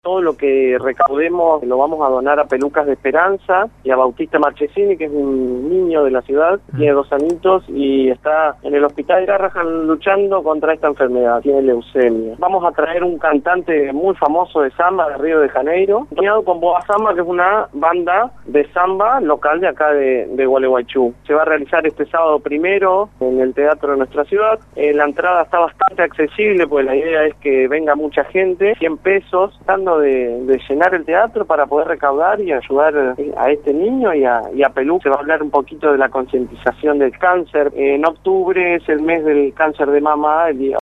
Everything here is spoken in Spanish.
Todo lo que recaudemos lo vamos a donar a Pelucas de Esperanza y a Bautista Marchesini, que es un niño de la ciudad, tiene 2 añitos y está en el hospital de Garrahan luchando contra esta enfermedad, tiene leucemia. Vamos a traer un cantante muy famoso de samba de Río de Janeiro, acompañado con Boa Samba, que es una banda de samba local de acá de Gualeguaychú. Se va a realizar este sábado 1 en el teatro de nuestra ciudad. La entrada está bastante accesible, pues la idea es que venga mucha gente, 100 pesos, tratando de llenar el teatro para poder recaudar y ayudar a este niño y a Pelú. Se va a hablar un poquito de la concientización del cáncer. En octubre es el mes del cáncer de mama, el día